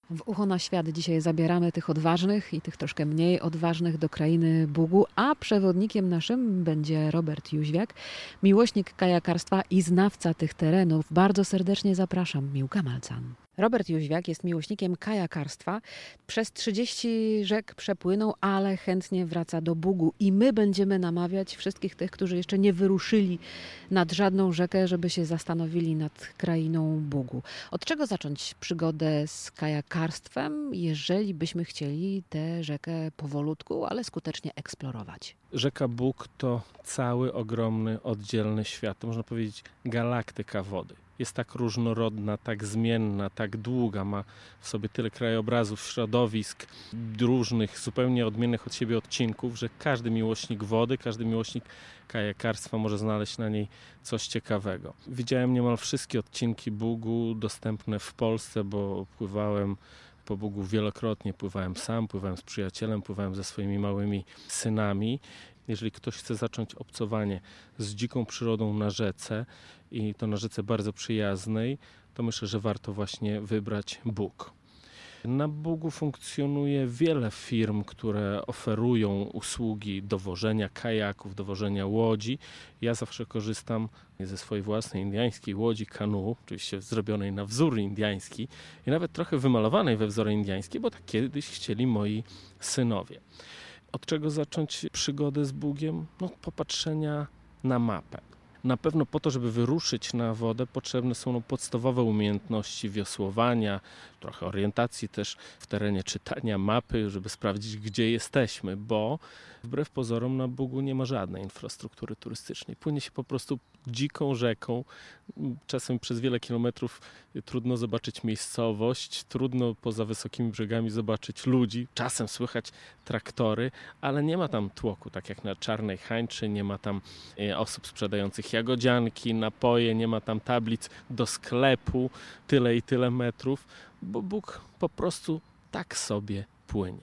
W Ucho na Świat dzisiaj zabieramy tych odważnych i tych troszkę mniej odważnych do krainy Bugu, a przewodnikiem naszym będzie Robert Jóźwiak, miłośnik kajakarstwa i znawca tych terenów. Bardzo serdecznie zapraszam, Miłka Malcan. Robert Jóźwiak jest miłośnikiem kajakarstwa. Przez 30 rzek przepłynął, ale chętnie wraca do Bugu. I my będziemy namawiać wszystkich tych, którzy jeszcze nie wyruszyli nad żadną rzekę, żeby się zastanowili nad krainą Bugu. Od czego zacząć przygodę z kajakarstwem, jeżeli byśmy chcieli tę rzekę powolutku, ale skutecznie eksplorować? Rzeka Bug to cały ogromny, oddzielny świat. To można powiedzieć galaktyka wody. Jest tak różnorodna, tak zmienna, tak długa, ma w sobie tyle krajobrazów, środowisk, różnych, zupełnie odmiennych od siebie odcinków, że każdy miłośnik wody, każdy miłośnik kajakarstwa może znaleźć na niej coś ciekawego. Widziałem niemal wszystkie odcinki Bugu dostępne w Polsce, bo pływałem po Bugu wielokrotnie. Pływałem sam, pływałem z przyjacielem, pływałem ze swoimi małymi synami. Jeżeli ktoś chce zacząć obcowanie z dziką przyrodą na rzece i to na rzece bardzo przyjaznej, to myślę, że warto właśnie wybrać Bug. Na Bugu funkcjonuje wiele firm, które oferują usługi dowożenia kajaków, dowożenia łodzi. Ja zawsze korzystam ze swojej własnej indyjskiej łodzi kanu, oczywiście zrobionej na wzór indyjski i nawet trochę wymalowanej we wzory indyjskie, bo tak kiedyś chcieli moi synowie. Od czego zacząć przygodę z Bugiem? Popatrzenia na mapę. Na pewno po to, żeby wyruszyć na wodę, potrzebne są podstawowe umiejętności wiosłowania, trochę orientacji też w terenie, czytania mapy, żeby sprawdzić, gdzie jesteśmy, bo wbrew pozorom na Bugu nie ma żadnej infrastruktury turystycznej. Płynie się po prostu dziką rzeką, czasem przez wiele kilometrów trudno zobaczyć miejscowość, trudno poza wysokimi brzegami zobaczyć ludzi, czasem słychać traktory, ale nie ma tam tłoku, tak jak na Czarnej Hańczy, nie ma tam osób sprzedających jagodzianki, napoje, nie ma tam tablic do sklepu, tyle i tyle metrów, bo Bug po prostu tak sobie płynie.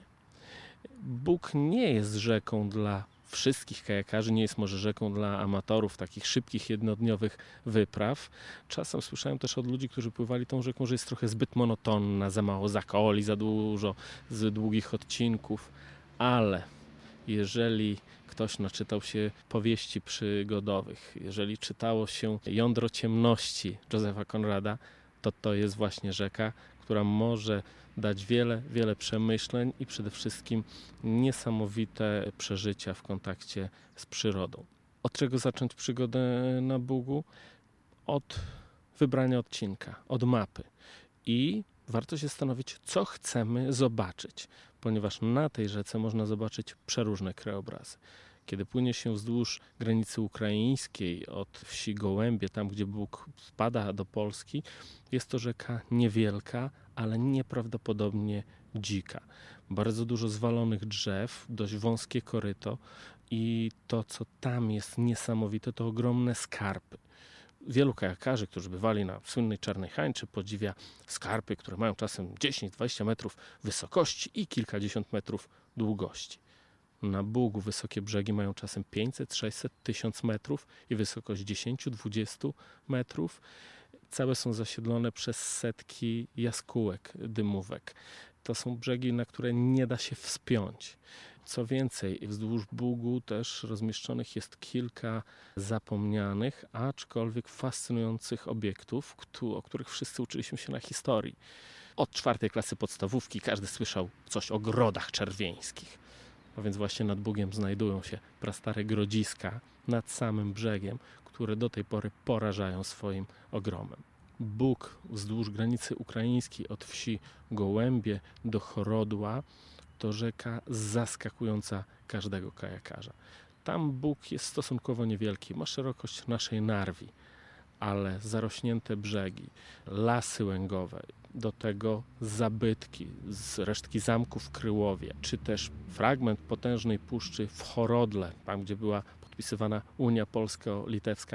Bug nie jest rzeką dla wszystkich kajakarzy, nie jest może rzeką dla amatorów takich szybkich, jednodniowych wypraw. Czasem słyszałem też od ludzi, którzy pływali tą rzeką, że jest trochę zbyt monotonna, za mało zakoli, za dużo z długich odcinków, ale jeżeli ktoś naczytał się powieści przygodowych, jeżeli czytało się Jądro ciemności Josepha Conrada, to jest właśnie rzeka, która może dać wiele przemyśleń i przede wszystkim niesamowite przeżycia w kontakcie z przyrodą. Od czego zacząć przygodę na Bugu? Od wybrania odcinka, od mapy. I warto się zastanowić, co chcemy zobaczyć, ponieważ na tej rzece można zobaczyć przeróżne krajobrazy. Kiedy płynie się wzdłuż granicy ukraińskiej od wsi Gołębie, tam gdzie Bug wpada do Polski, jest to rzeka niewielka, ale nieprawdopodobnie dzika. Bardzo dużo zwalonych drzew, dość wąskie koryto i to, co tam jest niesamowite, to ogromne skarpy. Wielu kajakarzy, którzy bywali na słynnej Czarnej Hańczy, podziwia skarpy, które mają czasem 10-20 metrów wysokości i kilkadziesiąt metrów długości. Na Bugu wysokie brzegi mają czasem 500, 600, 1000 metrów i wysokość 10-20 metrów. Całe są zasiedlone przez setki jaskółek, dymówek. To są brzegi, na które nie da się wspiąć. Co więcej, wzdłuż Bugu też rozmieszczonych jest kilka zapomnianych, aczkolwiek fascynujących obiektów, o których wszyscy uczyliśmy się na historii. Od 4. klasy podstawówki każdy słyszał coś o grodach czerwieńskich. A więc właśnie nad Bugiem znajdują się prastare grodziska nad samym brzegiem, które do tej pory porażają swoim ogromem. Bug wzdłuż granicy ukraińskiej od wsi Gołębie do Chorodła to rzeka zaskakująca każdego kajakarza. Tam Bug jest stosunkowo niewielki, ma szerokość naszej Narwi, ale zarośnięte brzegi, lasy łęgowe, do tego zabytki z resztki zamku w Kryłowie, czy też fragment potężnej puszczy w Chorodle, tam gdzie była podpisywana Unia Polsko-Litewska,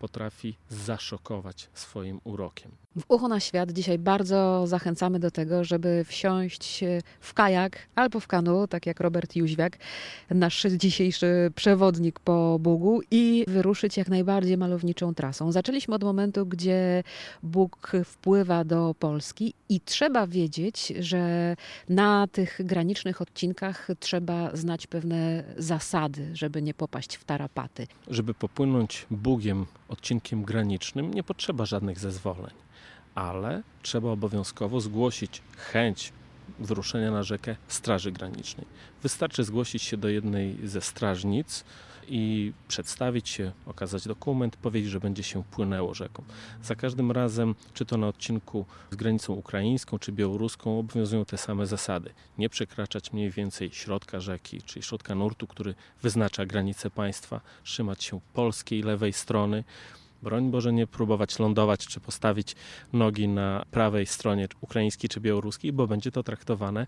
potrafi zaszokować swoim urokiem. W Ucho na świat dzisiaj bardzo zachęcamy do tego, żeby wsiąść w kajak albo w kanu, tak jak Robert Jóźwiak, nasz dzisiejszy przewodnik po Bugu, i wyruszyć jak najbardziej malowniczą trasą. Zaczęliśmy od momentu, gdzie Bóg wpływa do Polski i trzeba wiedzieć, że na tych granicznych odcinkach trzeba znać pewne zasady, żeby nie popaść w tarapaty. Żeby popłynąć Bugiem odcinkiem granicznym, nie potrzeba żadnych zezwoleń, ale trzeba obowiązkowo zgłosić chęć wyruszenia na rzekę Straży Granicznej. Wystarczy zgłosić się do jednej ze strażnic i przedstawić się, okazać dokument, powiedzieć, że będzie się płynęło rzeką. Za każdym razem, czy to na odcinku z granicą ukraińską, czy białoruską, obowiązują te same zasady. Nie przekraczać mniej więcej środka rzeki, czyli środka nurtu, który wyznacza granice państwa, trzymać się polskiej lewej strony. Broń Boże, nie próbować lądować czy postawić nogi na prawej stronie ukraińskiej czy białoruskiej, bo będzie to traktowane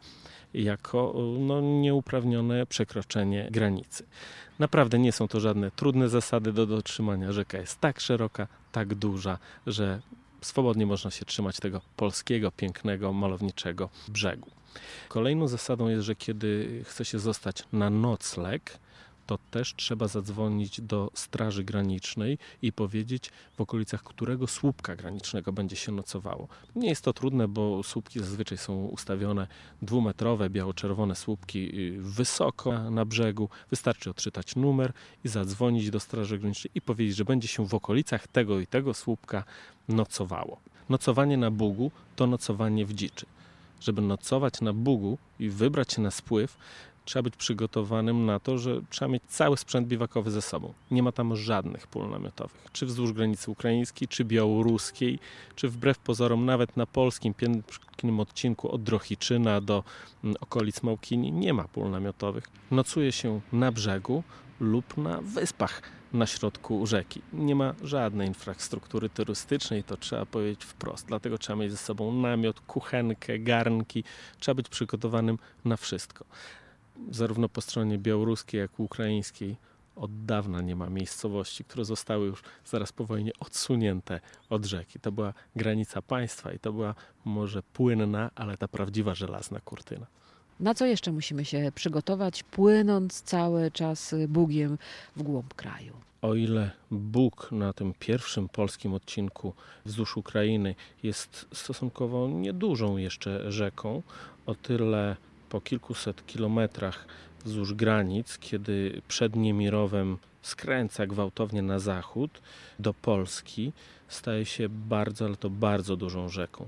jako nieuprawnione przekroczenie granicy. Naprawdę nie są to żadne trudne zasady do dotrzymania. Rzeka jest tak szeroka, tak duża, że swobodnie można się trzymać tego polskiego, pięknego, malowniczego brzegu. Kolejną zasadą jest, że kiedy chce się zostać na nocleg, to też trzeba zadzwonić do Straży Granicznej i powiedzieć, w okolicach którego słupka granicznego będzie się nocowało. Nie jest to trudne, bo słupki zazwyczaj są ustawione 2-metrowe, biało-czerwone słupki wysoko na brzegu. Wystarczy odczytać numer i zadzwonić do Straży Granicznej i powiedzieć, że będzie się w okolicach tego i tego słupka nocowało. Nocowanie na Bugu to nocowanie w dziczy. Żeby nocować na Bugu i wybrać się na spływ, trzeba być przygotowanym na to, że trzeba mieć cały sprzęt biwakowy ze sobą. Nie ma tam żadnych pól namiotowych. Czy wzdłuż granicy ukraińskiej, czy białoruskiej, czy wbrew pozorom nawet na polskim pięknym odcinku od Drohiczyna do okolic Małkini nie ma pól namiotowych. Nocuje się na brzegu lub na wyspach na środku rzeki. Nie ma żadnej infrastruktury turystycznej, to trzeba powiedzieć wprost. Dlatego trzeba mieć ze sobą namiot, kuchenkę, garnki. Trzeba być przygotowanym na wszystko. Zarówno po stronie białoruskiej, jak i ukraińskiej od dawna nie ma miejscowości, które zostały już zaraz po wojnie odsunięte od rzeki. To była granica państwa i to była może płynna, ale ta prawdziwa żelazna kurtyna. Na co jeszcze musimy się przygotować, płynąc cały czas Bugiem w głąb kraju? O ile Bóg na tym pierwszym polskim odcinku wzdłuż Ukrainy jest stosunkowo niedużą jeszcze rzeką, o tyle po kilkuset kilometrach wzdłuż granic, kiedy przed Niemirowem skręca gwałtownie na zachód do Polski, staje się bardzo, ale to bardzo dużą rzeką.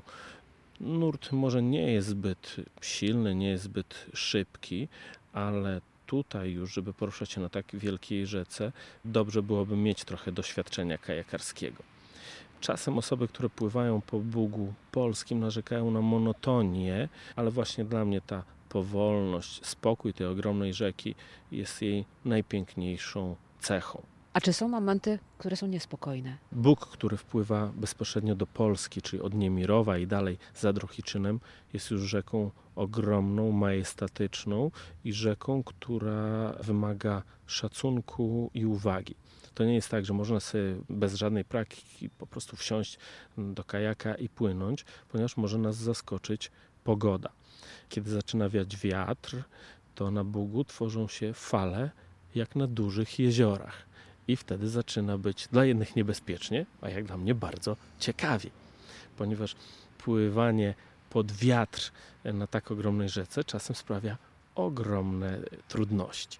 Nurt może nie jest zbyt silny, nie jest zbyt szybki, ale tutaj już, żeby poruszać się na tak wielkiej rzece, dobrze byłoby mieć trochę doświadczenia kajakarskiego. Czasem osoby, które pływają po Bugu polskim, narzekają na monotonię, ale właśnie dla mnie ta powolność, spokój tej ogromnej rzeki jest jej najpiękniejszą cechą. A czy są momenty, które są niespokojne? Bóg, który wpływa bezpośrednio do Polski, czyli od Niemirowa i dalej za Drohiczynem, jest już rzeką ogromną, majestatyczną i rzeką, która wymaga szacunku i uwagi. To nie jest tak, że można sobie bez żadnej praktyki po prostu wsiąść do kajaka i płynąć, ponieważ może nas zaskoczyć pogoda. Kiedy zaczyna wiać wiatr, to na Bugu tworzą się fale jak na dużych jeziorach. I wtedy zaczyna być dla jednych niebezpiecznie, a jak dla mnie bardzo ciekawie. Ponieważ pływanie pod wiatr na tak ogromnej rzece czasem sprawia ogromne trudności.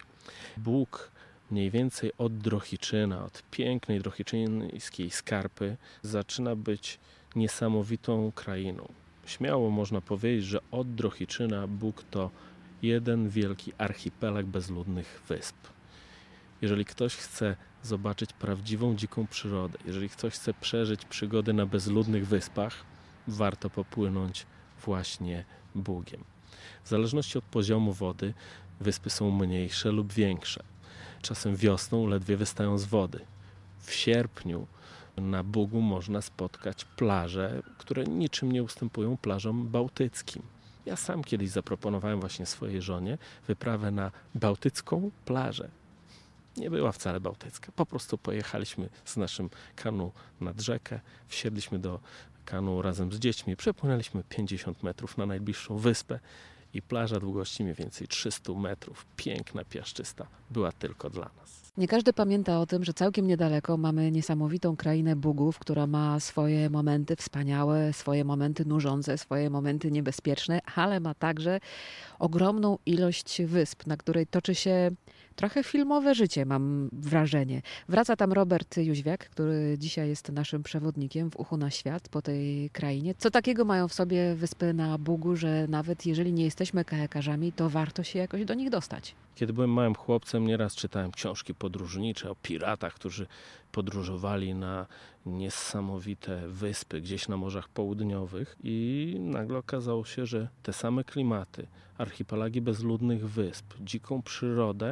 Bóg mniej więcej od Drohiczyna, od pięknej drohiczyńskiej skarpy zaczyna być niesamowitą krainą. Śmiało można powiedzieć, że od Drohiczyna Bóg to jeden wielki archipelag bezludnych wysp. Jeżeli ktoś chce zobaczyć prawdziwą dziką przyrodę, jeżeli ktoś chce przeżyć przygody na bezludnych wyspach, warto popłynąć właśnie Bugiem. W zależności od poziomu wody wyspy są mniejsze lub większe. Czasem wiosną ledwie wystają z wody. W sierpniu na Bugu można spotkać plaże, które niczym nie ustępują plażom bałtyckim. Ja sam kiedyś zaproponowałem właśnie swojej żonie wyprawę na bałtycką plażę. nie była wcale bałtycka. Po prostu pojechaliśmy z naszym kanu nad rzekę, wsiedliśmy do kanu razem z dziećmi, przepłynęliśmy 50 metrów na najbliższą wyspę i plaża długości mniej więcej 300 metrów, piękna, piaszczysta, była tylko dla nas. Nie każdy pamięta o tym, że całkiem niedaleko mamy niesamowitą krainę Bugów, która ma swoje momenty wspaniałe, swoje momenty nużące, swoje momenty niebezpieczne, ale ma także ogromną ilość wysp, na której toczy się trochę filmowe życie, mam wrażenie. Wraca tam Robert Jóźwiak, który dzisiaj jest naszym przewodnikiem w Uchu na świat po tej krainie. Co takiego mają w sobie wyspy na Bugu, że nawet jeżeli nie jesteśmy kajakarzami, to warto się jakoś do nich dostać? Kiedy byłem małym chłopcem, nieraz czytałem książki podróżnicze o piratach, którzy podróżowali na niesamowite wyspy gdzieś na morzach południowych i nagle okazało się, że te same klimaty, archipelagi bezludnych wysp, dziką przyrodę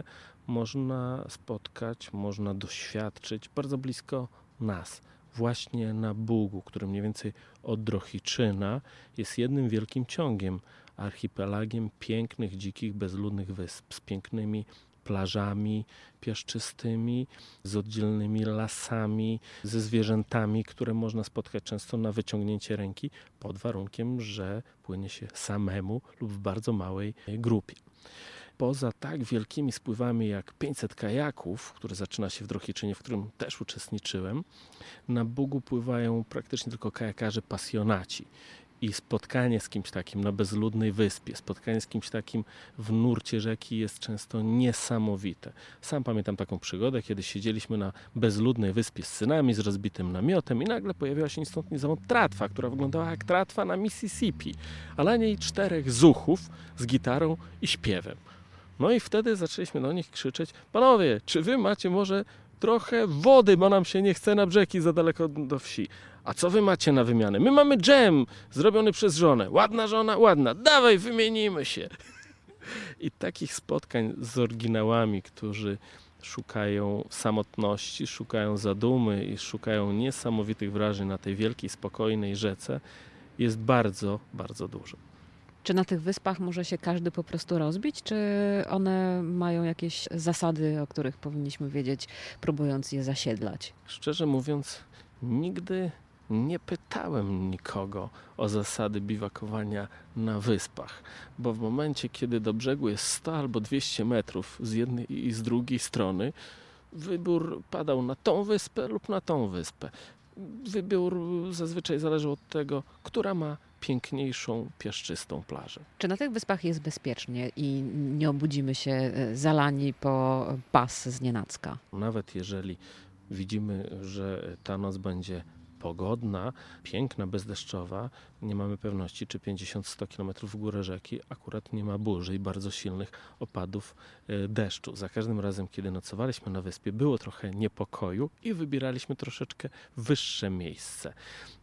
można spotkać, można doświadczyć bardzo blisko nas. Właśnie na Bugu, który mniej więcej od Drohiczyna jest jednym wielkim ciągiem, archipelagiem pięknych, dzikich, bezludnych wysp z pięknymi plażami piaszczystymi, z oddzielnymi lasami, ze zwierzętami, które można spotkać często na wyciągnięcie ręki, pod warunkiem, że płynie się samemu lub w bardzo małej grupie. Poza tak wielkimi spływami jak 500 kajaków, które zaczyna się w Drohiczynie, w którym też uczestniczyłem, na Bugu pływają praktycznie tylko kajakarze pasjonaci. I spotkanie z kimś takim na bezludnej wyspie, spotkanie z kimś takim w nurcie rzeki jest często niesamowite. Sam pamiętam taką przygodę, kiedy siedzieliśmy na bezludnej wyspie z synami, z rozbitym namiotem i nagle pojawiła się ni stąd ni zowąd tratwa, która wyglądała jak tratwa na Mississippi, a na niej 4 zuchów z gitarą i śpiewem. No i wtedy zaczęliśmy do nich krzyczeć: panowie, czy wy macie może trochę wody, bo nam się nie chce na brzegi za daleko do wsi. A co wy macie na wymianę? My mamy dżem zrobiony przez żonę. Ładna żona? Ładna. Dawaj, wymienimy się. I takich spotkań z oryginałami, którzy szukają samotności, szukają zadumy i szukają niesamowitych wrażeń na tej wielkiej, spokojnej rzece, jest bardzo, bardzo dużo. Czy na tych wyspach może się każdy po prostu rozbić, czy one mają jakieś zasady, o których powinniśmy wiedzieć, próbując je zasiedlać? Szczerze mówiąc, nigdy nie pytałem nikogo o zasady biwakowania na wyspach, bo w momencie, kiedy do brzegu jest 100 albo 200 metrów z jednej i z drugiej strony, wybór padał na tą wyspę lub na tą wyspę. Wybór zazwyczaj zależy od tego, która ma piękniejszą, piaszczystą plażę. Czy na tych wyspach jest bezpiecznie i nie obudzimy się zalani po pas znienacka? Nawet jeżeli widzimy, że ta noc będzie pogodna, piękna, bezdeszczowa, nie mamy pewności, czy 50-100 km w górę rzeki akurat nie ma burzy i bardzo silnych opadów deszczu. Za każdym razem, kiedy nocowaliśmy na wyspie, było trochę niepokoju i wybieraliśmy troszeczkę wyższe miejsce.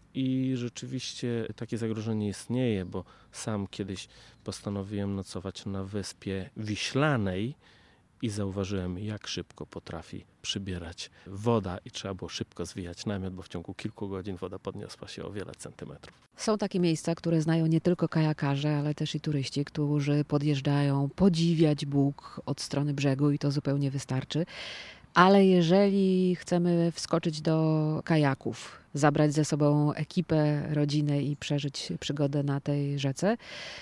I rzeczywiście takie zagrożenie istnieje, bo sam kiedyś postanowiłem nocować na Wyspie Wiślanej i zauważyłem, jak szybko potrafi przybierać woda i trzeba było szybko zwijać namiot, bo w ciągu kilku godzin woda podniosła się o wiele centymetrów. Są takie miejsca, które znają nie tylko kajakarze, ale też i turyści, którzy podjeżdżają podziwiać Bóg od strony brzegu i to zupełnie wystarczy. Ale jeżeli chcemy wskoczyć do kajaków, zabrać ze sobą ekipę, rodzinę i przeżyć przygodę na tej rzece,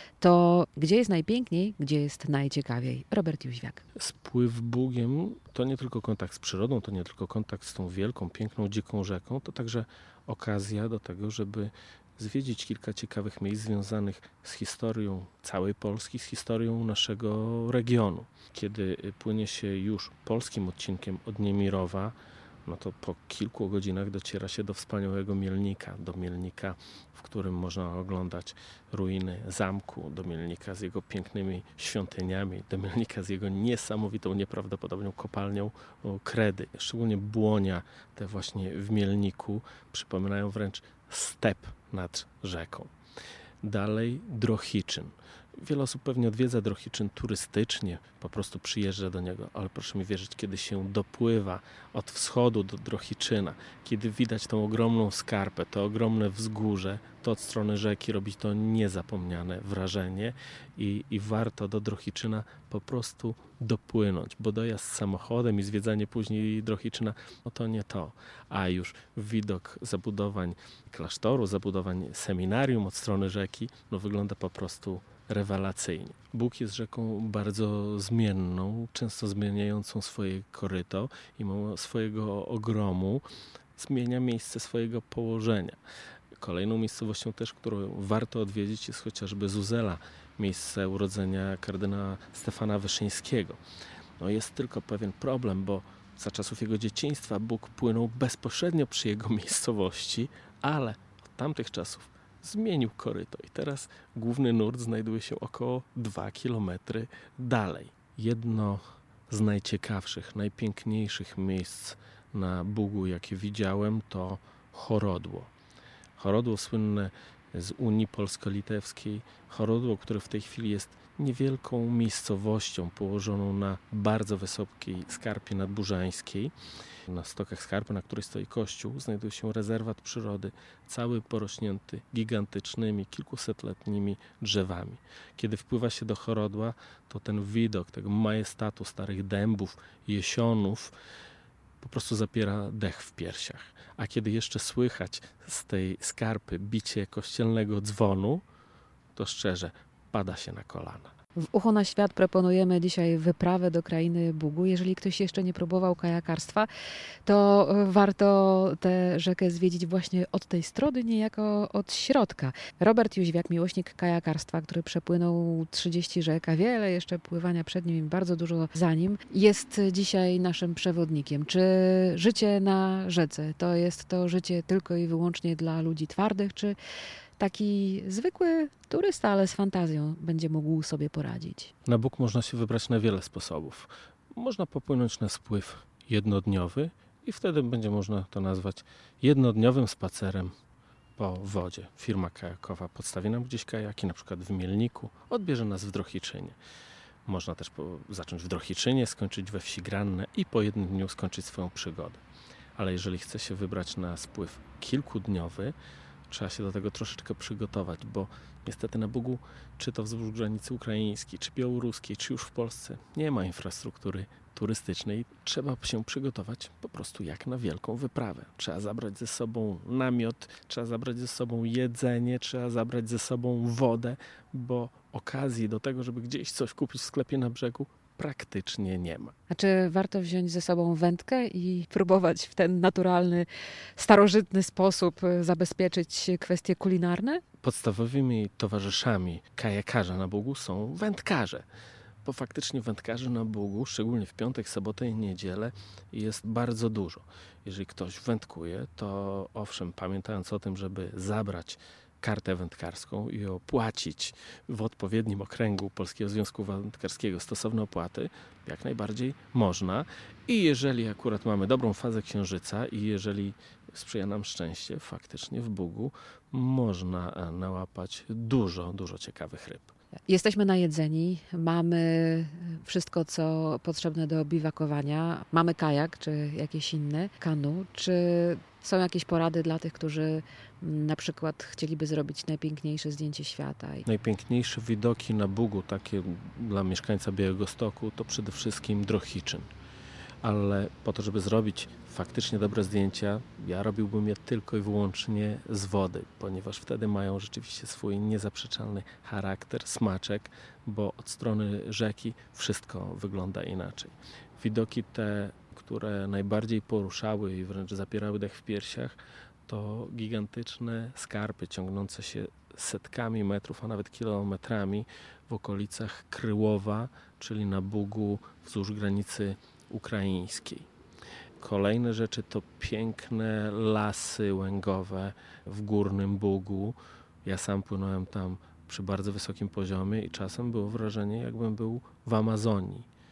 to gdzie jest najpiękniej, gdzie jest najciekawiej? Robert Jóźwiak. Spływ Bugiem to nie tylko kontakt z przyrodą, to nie tylko kontakt z tą wielką, piękną, dziką rzeką, to także okazja do tego, żeby zwiedzić kilka ciekawych miejsc związanych z historią całej Polski, z historią naszego regionu. Kiedy płynie się już polskim odcinkiem od Niemirowa, no to po kilku godzinach dociera się do wspaniałego Mielnika, do Mielnika, w którym można oglądać ruiny zamku, do Mielnika z jego pięknymi świątyniami, do Mielnika z jego niesamowitą, nieprawdopodobną kopalnią kredy. Szczególnie błonia te właśnie w Mielniku przypominają wręcz step nad rzeką. Dalej Drohiczyn. Wiele osób pewnie odwiedza Drohiczyn turystycznie, po prostu przyjeżdża do niego, ale proszę mi wierzyć, kiedy się dopływa od wschodu do Drohiczyna, kiedy widać tą ogromną skarpę, to ogromne wzgórze, to od strony rzeki robi to niezapomniane wrażenie i warto do Drohiczyna po prostu dopłynąć, bo dojazd samochodem i zwiedzanie później Drohiczyna, no to nie to, a już widok zabudowań klasztoru, zabudowań seminarium od strony rzeki, no wygląda po prostu rewelacyjnie. Bóg jest rzeką bardzo zmienną, często zmieniającą swoje koryto i mimo swojego ogromu zmienia miejsce swojego położenia. Kolejną miejscowością też, którą warto odwiedzić, jest chociażby Zuzela, miejsce urodzenia kardynała Stefana Wyszyńskiego. No jest tylko pewien problem, bo za czasów jego dzieciństwa Bóg płynął bezpośrednio przy jego miejscowości, ale od tamtych czasów zmienił koryto i teraz główny nurt znajduje się około 2 kilometry dalej. Jedno z najciekawszych, najpiękniejszych miejsc na Bugu, jakie widziałem, to Chorodło. Chorodło słynne z Unii Polsko-Litewskiej, Chorodło, które w tej chwili jest niewielką miejscowością położoną na bardzo wysokiej skarpie nadburzańskiej. Na stokach skarpy, na której stoi kościół, znajduje się rezerwat przyrody, cały porośnięty gigantycznymi, kilkusetletnimi drzewami. Kiedy wpływa się do Chorodła, to ten widok tego majestatu starych dębów, jesionów po prostu zapiera dech w piersiach. A kiedy jeszcze słychać z tej skarpy bicie kościelnego dzwonu, to szczerze pada się na kolana. W Ucho na Świat proponujemy dzisiaj wyprawę do krainy Bugu. Jeżeli ktoś jeszcze nie próbował kajakarstwa, to warto tę rzekę zwiedzić właśnie od tej strony, niejako od środka. Robert Jóźwiak, miłośnik kajakarstwa, który przepłynął 30 rzek, a wiele jeszcze pływania przed nim i bardzo dużo za nim, jest dzisiaj naszym przewodnikiem. Czy życie na rzece to jest to życie tylko i wyłącznie dla ludzi twardych, czy taki zwykły turysta, ale z fantazją będzie mógł sobie poradzić? Na Bóg można się wybrać na wiele sposobów. Można popłynąć na spływ jednodniowy i wtedy będzie można to nazwać jednodniowym spacerem po wodzie. Firma kajakowa podstawi nam gdzieś kajaki, na przykład w Mielniku, odbierze nas w Drohiczynie. Można też zacząć w Drohiczynie, skończyć we Wsi Granne i po jednym dniu skończyć swoją przygodę. Ale jeżeli chce się wybrać na spływ kilkudniowy, trzeba się do tego troszeczkę przygotować, bo niestety na Bugu, czy to wzdłuż granicy ukraińskiej, czy białoruskiej, czy już w Polsce, nie ma infrastruktury turystycznej. Trzeba się przygotować po prostu jak na wielką wyprawę. Trzeba zabrać ze sobą namiot, trzeba zabrać ze sobą jedzenie, trzeba zabrać ze sobą wodę, bo okazji do tego, żeby gdzieś coś kupić w sklepie na brzegu, praktycznie nie ma. A czy warto wziąć ze sobą wędkę i próbować w ten naturalny, starożytny sposób zabezpieczyć kwestie kulinarne? Podstawowymi towarzyszami kajakarza na Bugu są wędkarze. Bo faktycznie wędkarzy na Bugu, szczególnie w piątek, sobotę i niedzielę, jest bardzo dużo. Jeżeli ktoś wędkuje, to owszem, pamiętając o tym, żeby zabrać kartę wędkarską i opłacić w odpowiednim okręgu Polskiego Związku Wędkarskiego stosowne opłaty, jak najbardziej można. I jeżeli akurat mamy dobrą fazę księżyca i jeżeli sprzyja nam szczęście, faktycznie w Bugu można nałapać dużo ciekawych ryb. Jesteśmy najedzeni, mamy wszystko, co potrzebne do biwakowania. Mamy kajak czy jakieś inne, kanu. Czy są jakieś porady dla tych, którzy na przykład chcieliby zrobić najpiękniejsze zdjęcie świata? Najpiękniejsze widoki na Bugu, takie dla mieszkańca Białegostoku, to przede wszystkim Drohiczyn. Ale po to, żeby zrobić faktycznie dobre zdjęcia, ja robiłbym je tylko i wyłącznie z wody, ponieważ wtedy mają rzeczywiście swój niezaprzeczalny charakter, smaczek, bo od strony rzeki wszystko wygląda inaczej. Widoki te, które najbardziej poruszały i wręcz zapierały dech w piersiach, to gigantyczne skarpy ciągnące się setkami metrów, a nawet kilometrami w okolicach Kryłowa, czyli na Bugu wzdłuż granicy ukraińskiej. Kolejne rzeczy to piękne lasy łęgowe w Górnym Bugu. Ja sam płynąłem tam przy bardzo wysokim poziomie i czasem było wrażenie, jakbym był w Amazonii.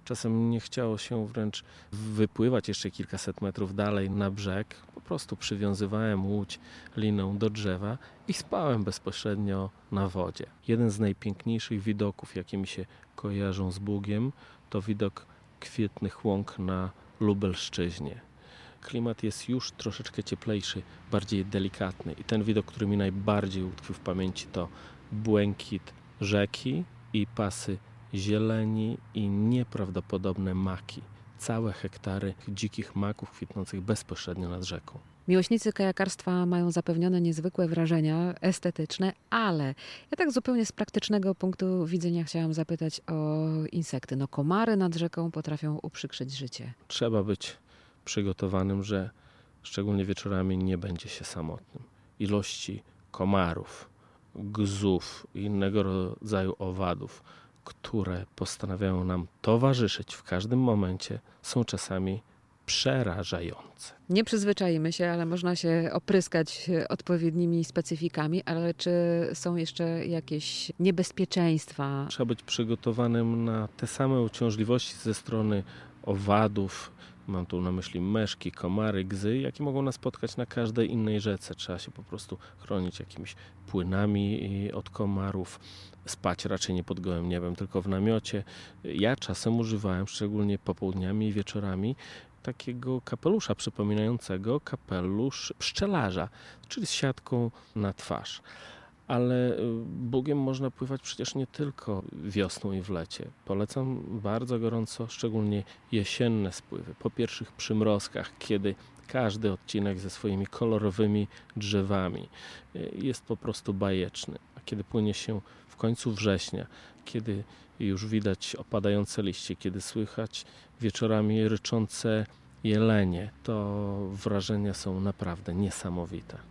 Czasem nie chciało się wręcz wypływać jeszcze kilkaset metrów dalej na brzeg. Po prostu przywiązywałem łódź liną do drzewa i spałem bezpośrednio na wodzie. Jeden z najpiękniejszych widoków, jakie mi się kojarzą z Bugiem, to widok kwietnych łąk na Lubelszczyźnie. Klimat jest już troszeczkę cieplejszy, bardziej delikatny i ten widok, który mi najbardziej utkwił w pamięci, to błękit rzeki i pasy zieleni i nieprawdopodobne maki. Całe hektary dzikich maków kwitnących bezpośrednio nad rzeką. Miłośnicy kajakarstwa mają zapewnione niezwykłe wrażenia estetyczne, ale ja tak zupełnie z praktycznego punktu widzenia chciałam zapytać o insekty. No komary nad rzeką potrafią uprzykrzyć życie. Trzeba być przygotowanym, że szczególnie wieczorami nie będzie się samotnym. Ilości komarów, gzów i innego rodzaju owadów, które postanawiają nam towarzyszyć w każdym momencie, są czasami przerażające. Nie przyzwyczaimy się, ale można się opryskać odpowiednimi specyfikami, ale czy są jeszcze jakieś niebezpieczeństwa? Trzeba być przygotowanym na te same uciążliwości ze strony owadów, mam tu na myśli meszki, komary, gzy, jakie mogą nas spotkać na każdej innej rzece. Trzeba się po prostu chronić jakimiś płynami od komarów, spać raczej nie pod gołym niebem, tylko w namiocie. Ja czasem używałem, szczególnie popołudniami i wieczorami, takiego kapelusza przypominającego kapelusz pszczelarza, czyli z siatką na twarz. Ale Bugiem można pływać przecież nie tylko wiosną i w lecie. Polecam bardzo gorąco, szczególnie jesienne spływy. Po pierwszych przymrozkach, kiedy każdy odcinek ze swoimi kolorowymi drzewami jest po prostu bajeczny. A kiedy płynie się w końcu września, kiedy już widać opadające liście, kiedy słychać wieczorami ryczące jelenie, to wrażenia są naprawdę niesamowite.